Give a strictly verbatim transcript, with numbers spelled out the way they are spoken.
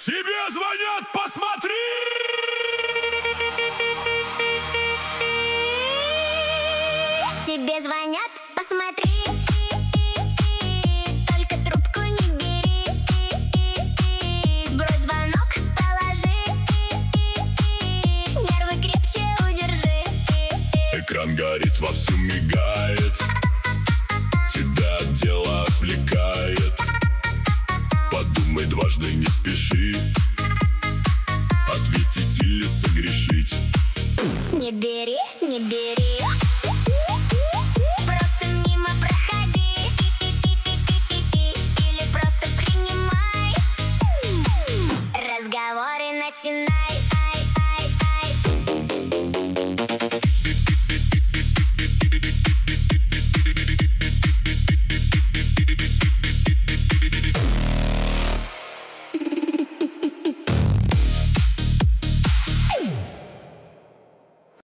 Тебе звонят, посмотри! Тебе звонят, посмотри. Только трубку не бери. Сбрось звонок, положи. Нервы крепче удержи. Экран горит, вовсю мигает. Тебя от дела отвлекает. Подумай дважды, не спеши ответить или согрешить. Не бери, не бери. Просто мимо проходи. Или просто принимай. Разговоры начинай.